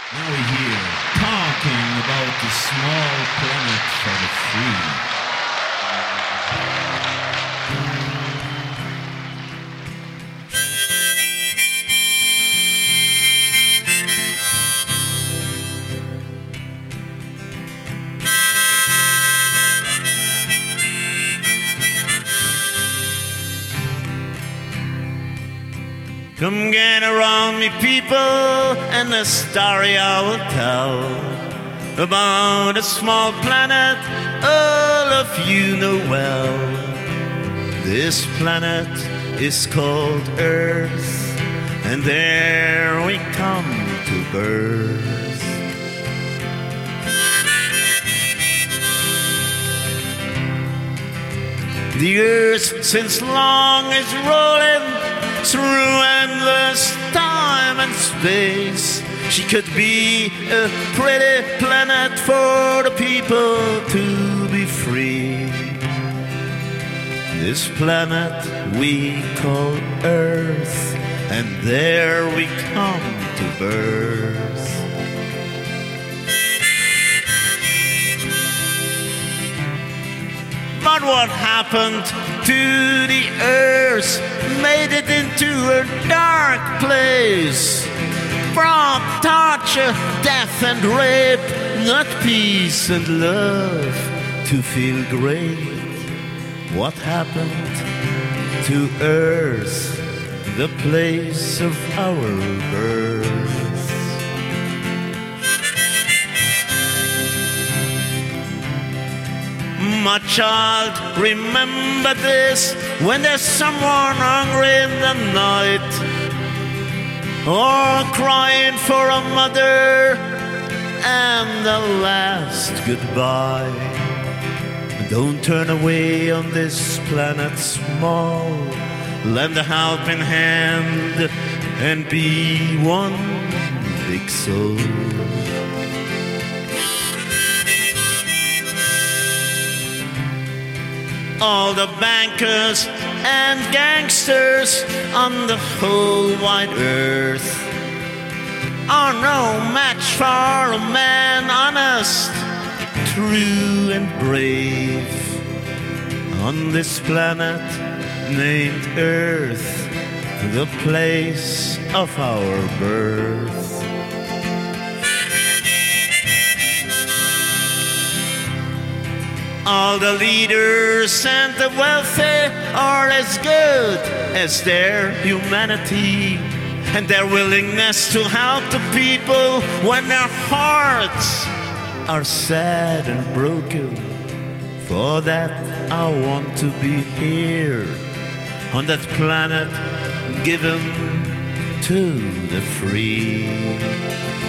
Now we're here talking about the small planet for the free. Come get around me, people, and the story I will tell about a small planet all of you know well. This planet is called Earth, and there we come to birth. The Earth since long is rolling through endless time and space. She could be a pretty planet for the people to be free. This planet we call Earth, and there we come to birth. But what happened to the Earth made it into a dark place. Brought torture, death and rape, not peace and love to feel great. What happened to Earth, the place of our birth? My child, remember this when there's someone hungry in the night, or crying for a mother and the last goodbye. Don't turn away on this planet small. Lend a helping hand and be one big soul. All the bankers and gangsters on the whole wide earth are no match for a man honest, true and brave. On this planet named Earth, the place of our birth. All the leaders and the wealthy are as good as their humanity and their willingness to help the people when their hearts are sad and broken. For that I want to be here on that planet given to the free.